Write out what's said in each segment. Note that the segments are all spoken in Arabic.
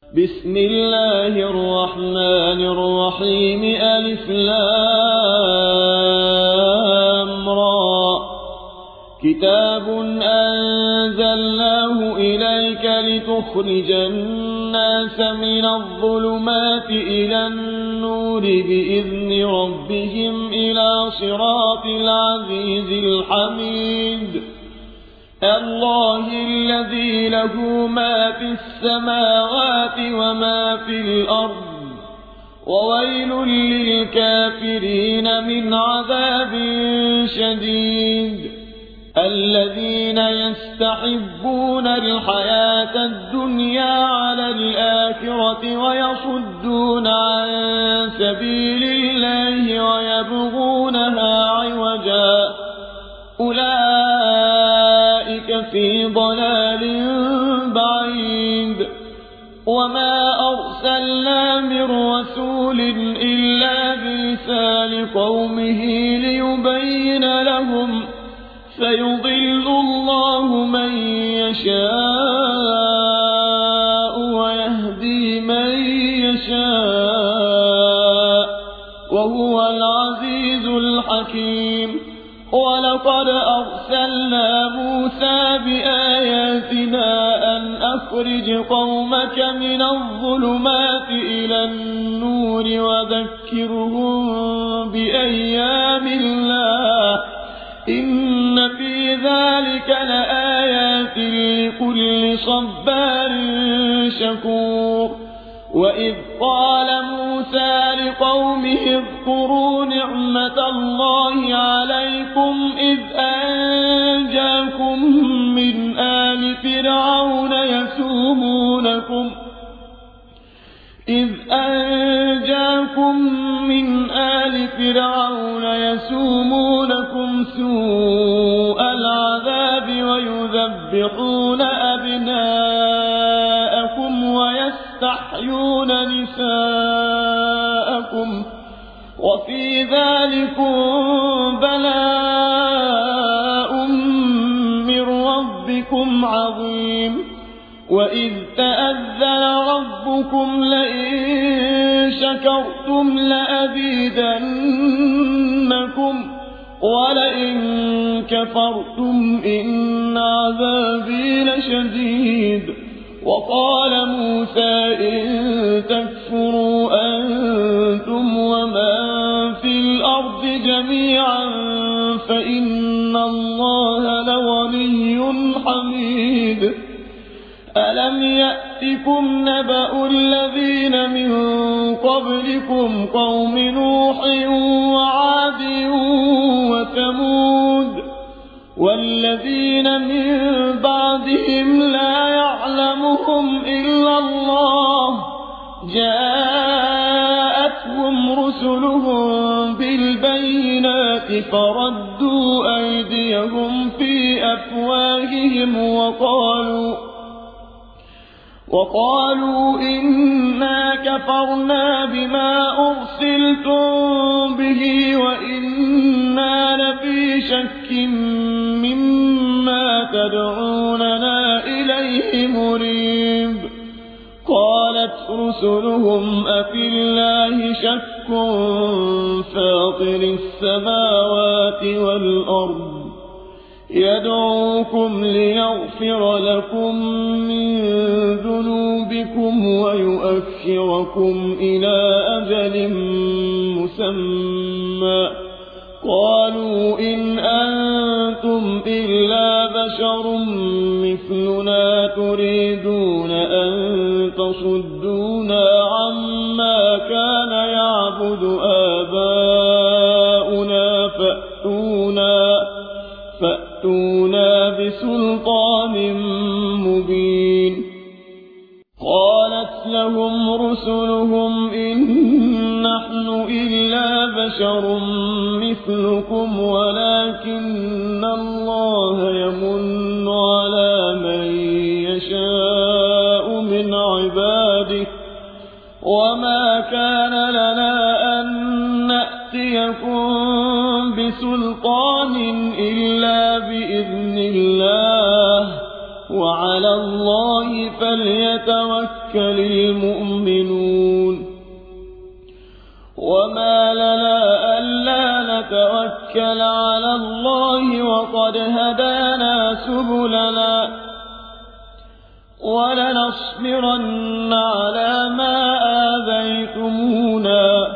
بسم الله الرحمن الرحيم ألف لام را كتاب أنزلناه إليك لتخرج الناس من الظلمات إلى النور بإذن ربهم إلى صراط العزيز الحميد الله الذي له ما في السماوات وما في الأرض وويل للكافرين من عذاب شديد الذين يستحبون الحياة الدنيا على الآخرة ويصدون عن سبيل الله ويبغونها عوجا أولئك في ضلال بعيد وما أرسلنا من رسول إلا بلسان قومه ليبين لهم فيضل الله من يشاء ويهدي من يشاء وهو العزيز الحكيم ولقد أرسلنا موسى بآياتنا أن أخرج قومك من الظلمات إلى النور وذكرهم بأيام الله إن في ذلك لآيات لكل صبار شكور وإذ قال موسى لقومه اذكروا نعمة الله عليكم إذ أنجاكم من آل فرعون يسومونكم سوء العذاب ويذبحون أبناءكم ويستحيون نساءكم وفي ذلكم بلاء من ربكم عظيم وإذ تأذن ربكم لئن شكرتم لأزيدنكم ولئن كفرتم إن عذابي لشديد وقال موسى إن تكفروا أنتم ومن في الأرض جميعا فإن الله لغني حميد ألم يأتكم نبأ الذين من قبلكم قوم نوح وعاد وثمود والذين من بعدهم لا يعلمهم إلا الله جاءتهم رسلهم بالبينات فردوا أيديهم في أفواههم وقالوا إنا كفرنا بما أرسلتم به وإنا لفي شك مما تدعوننا إليه مريب قالت رسلهم أفي الله شك فاطر السماوات والأرض يدعوكم ليغفر لكم من ذنوبكم ويؤخركم إلى أجل مسمى قالوا إن أنتم إلا بشر مثلنا تريدون أن تصدونا عما كان يعبد آباؤنا فأتونا بسلطان مبين قالت لهم رسلهم إن نحن إلا بشر مثلكم ولكن الله يمن على من يشاء من عباده وما كان لنا أن نأتيكم بسلطان إلا بإذن الله وعلى الله فليتوكل المؤمنون وما لنا ألا نتوكل على الله وقد هدانا سبلنا ولنصبرن على ما آذيتمونا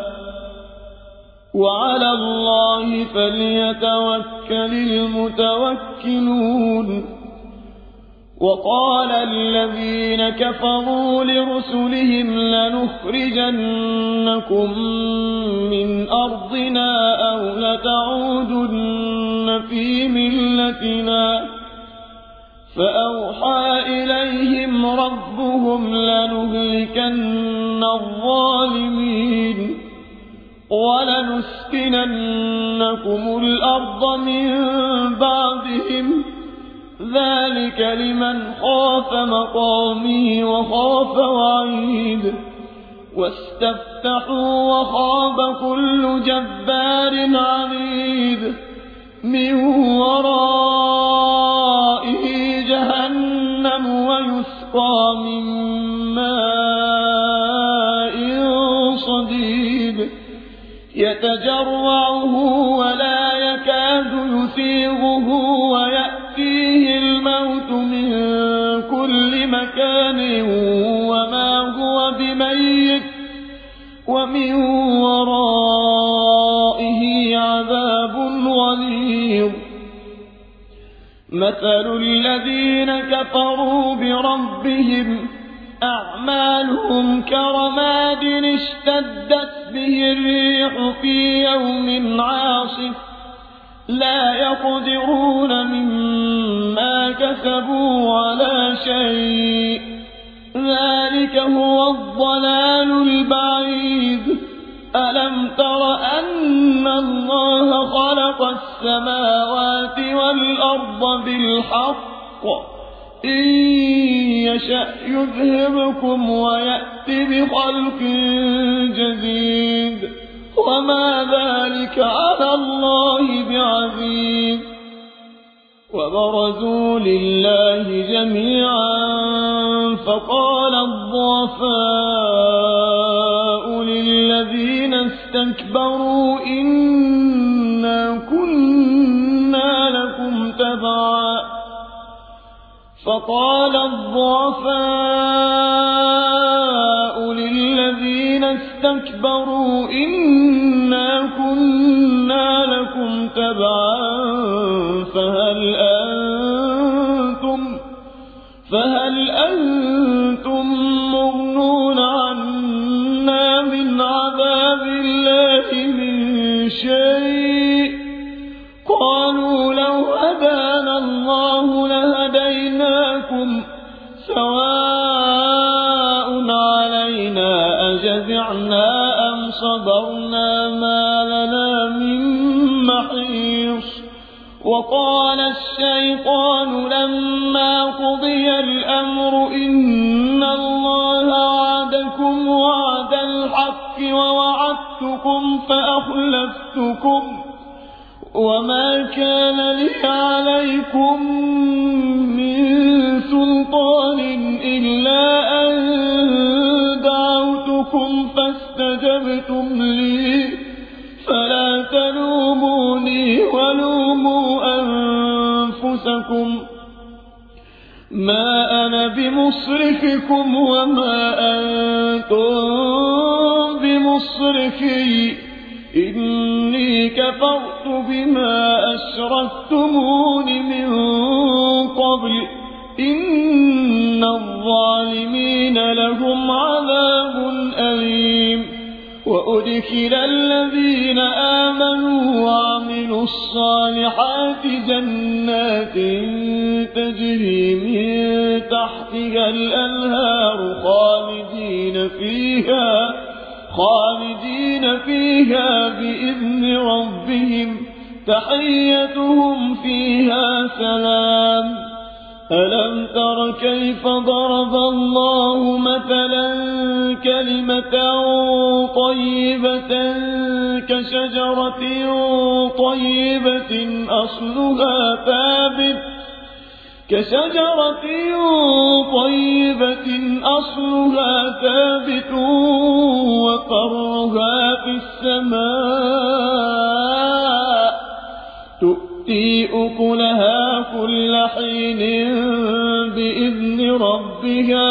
وعلى الله فليتوكل المتوكلون وقال الذين كفروا لرسلهم لنخرجنكم من أرضنا أو لتعودن في ملتنا فأوحى إليهم ربهم لنهلكن الظالمين ولنسكننكم الأرض من بعدهم ذلك لمن خاف مقامي وخاف وعيد واستفتحوا وخاب كل جبار عنيد من ورائه جهنم ويسقى من ماء صديد يتجرعه ولا يكاد يسيغه ويأتيه الموت من كل مكان وما هو بميت ومن ورائه عذاب غليظ مثل الذين كفروا بربهم أعمالهم كرماد اشتدت به الريح في يوم عاصف لا يقدرون مما كسبوا على شيء ذلك هو الضلال البعيد ألم تر أن الله خلق السماوات والأرض بالحق إن يشأ يذهبكم ويأتي بخلق جديد وما ذلك على الله بعزيز وبرزوا لله جميعا فقال الضعفاء للذين استكبروا إنا كنا لكم تبعا فقال الضعفاء للذين استكبروا إنا كنا لكم تبعا فهل أنتم مغنون عنا من عذاب الله من شيء قالوا لو هدانا الله لهديناكم سواء علينا أجزعنا أم صبرنا ما لنا من محيص وقال الشيطان لما قضي الأمر إن الله وعدكم وعد الحق ووعدتكم فأخلفتكم وما كان لي عليكم من سلطان إلا أن دعوتكم فاستجبتم لي فلا تلوموني ولوموا أنفسكم ما أنا بمصرخكم وما أنتم بمصرخي إني كفرت بما أشركتمون من قبل إن الظالمين لهم عذاب أليم وأدخل الذين آمنوا وعملوا الصالحات جنات تجري من تحتها الأنهار خالدين فيها بإذن ربهم تحيتهم فيها سلام ألم تر كيف ضرب الله مثلا كلمة طيبة كشجرة طيبة أصلها ثابت كشجرة طيبة أصلها ثابت وفرعها في السماء تؤتي أكلها كل حين بإذن ربها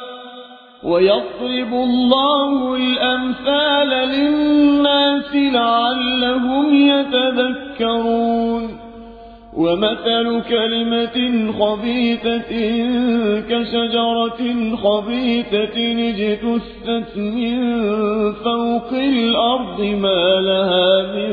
ويضرب الله الأمثال للناس لعلهم يتذكرون ومثل كلمة خبيثة كشجرة خبيثة اجتثت من فوق الأرض ما لها من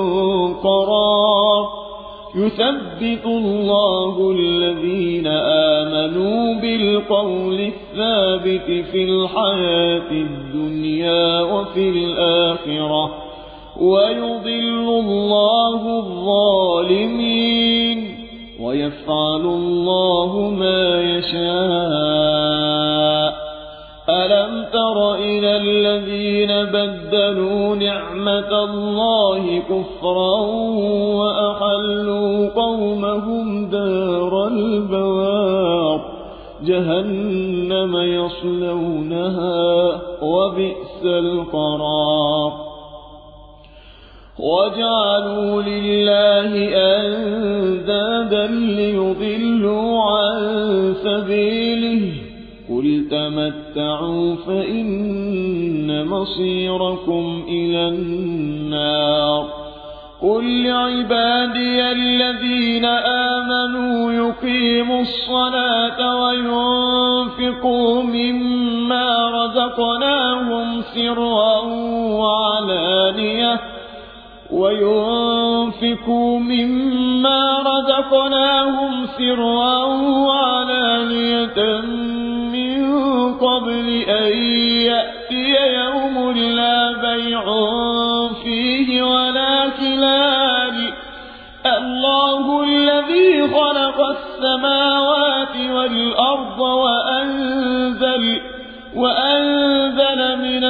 قرار يثبت الله الذين آمنوا بالقول الثابت في الحياة الدنيا وفي الآخرة ويضل الله الظالمين ويفعل الله ما يشاء ألم تر إلى الذين بدلوا نعمة الله كفرا وأحلوا قومهم دار البوار جهنم يصلونها وبئس القرار وجعلوا لله أندادا ليضلوا عن سبيله قل تمتعوا فإن مصيركم إلى النار قل لعبادي الذين آمنوا يقيموا الصلاة وينفقوا مما رزقناهم سرا وعلانية من قبل أن يأتي يوم لا بيع فيه ولا خلال الله الذي خلق السماوات والأرض وأنزل من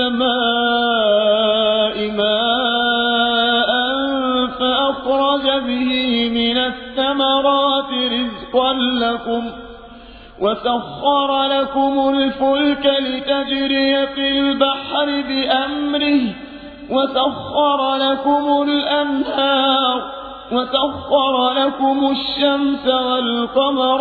السماء ماء فأخرج به من الثمرات رزقا لكم وسخر لكم الفلك لتجري في البحر بأمره وسخر لكم الأنهار وسخر لكم الشمس والقمر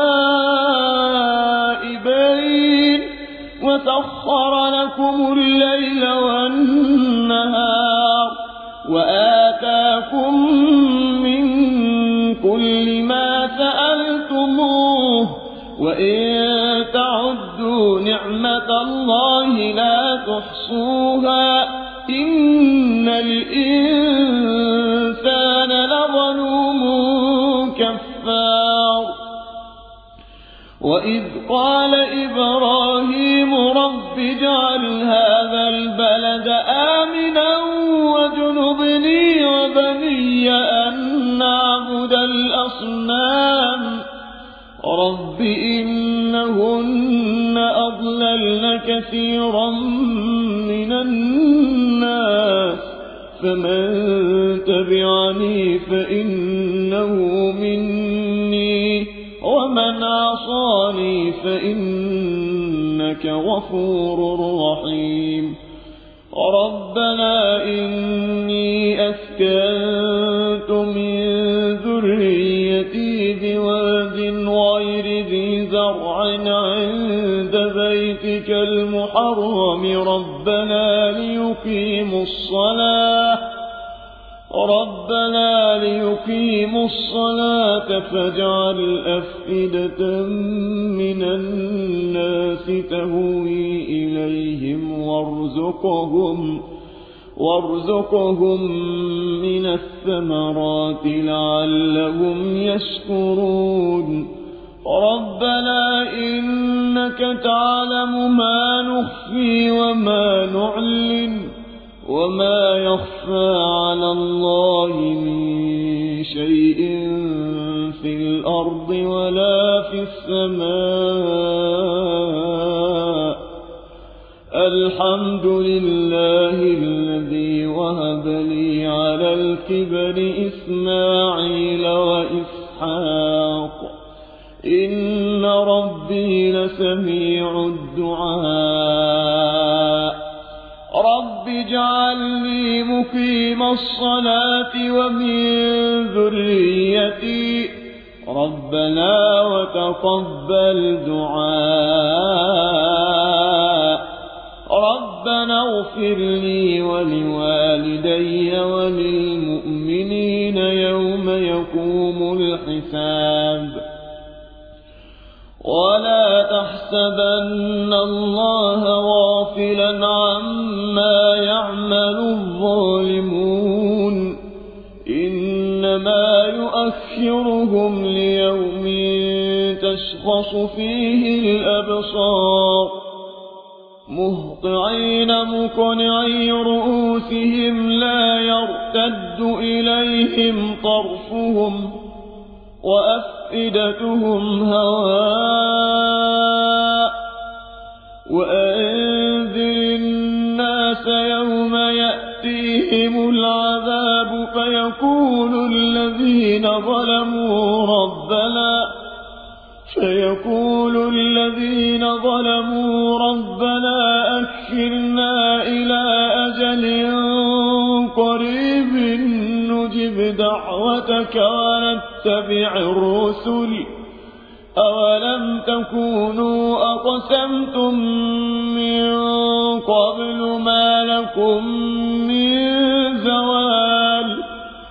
دائبين وسخر لكم الليل والنهار وآتاكم من كل ما سألتموه وإن تعدوا نعمة الله لا تحصوها إن الإنسان لظلوم كفار وإذ قال إبراهيم رب اجعل هذا البلد آمنا واجنبني وبني أن نعبد الأصنام رب إنهن أضللن كثيرا من الناس فمن تبعني فإنه مني ومن عصاني فإنك غفور رحيم ربنا إني أسكنت من ذريتي بواد غير ذي زرع عند بيتك المحرم ربنا ليقيموا الصلاة فاجعل أفئدة من الناس تهوي إليهم وارزقهم من الثمرات لعلهم يشكرون ربنا إنك تعلم ما نخفي وما نعلن وما يخفى على الله من شيء في الأرض ولا في السماء الحمد لله الذي وهب لي على الكبر إسماعيل وإسحاق ربي لسميع الدعاء رب اجعلني مقيم الصلاة ومن ذريتي ربنا وتقبل دعاء ربنا اغفر لي ولوالدي وللمؤمنين يوم يقوم الحساب ولا تحسبن الله غافلا عما يعمل الظالمون إنما يؤخرهم ليوم تشخص فيه الأبصار مهطعين مقنعي رؤوسهم لا يرتد إليهم طرفهم وأفئدتهم هواء وأنذر الناس يوم يأتيهم العذاب فيقول الذين ظلموا ربنا أخرنا إلى أجل قريب نجب دعوتك ونتبع الرسل أولم تكونوا أقسمتم من قبل ما لكم من زوال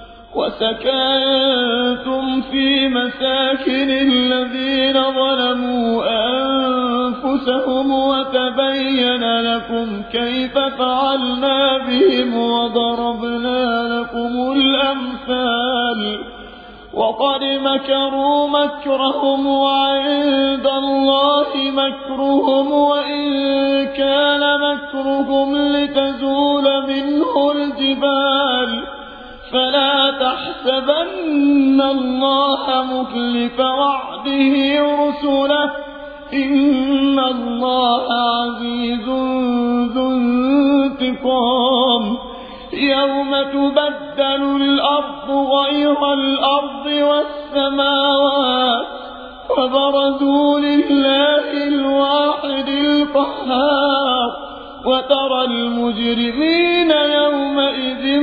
وسكنتم في مساكن الذين ظلموا أنفسهم وتبين لكم كيف فعلنا بهم وضربنا لكم الأمثال وقد مكروا مكرهم وعند الله مكرهم وإن كان مكرهم لتزول منه الجبال فلا تحسبن الله مخلف وعده رسله إن الله عزيز ذو انتقام يوم تبدل الأرض غير الأرض والسماوات وبرزوا لله الواحد القهار وترى المجرمين يومئذ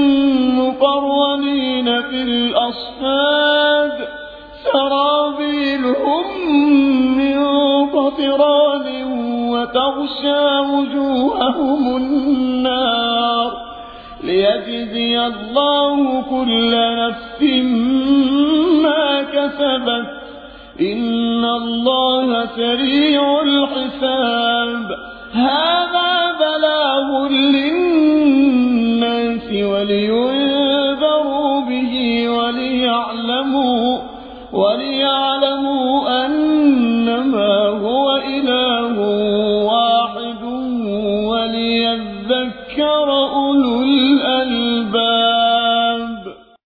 مقرنين في الأصفاد سرابيلهم من قطران وتغشى وجوههم النار ليجزي الله كل نفس ما كسبت إن الله سريع الحساب هذا بلاغ للناس ولينذروا به وليعلموا أنما هو إله واحد وليذكر أولو الألباب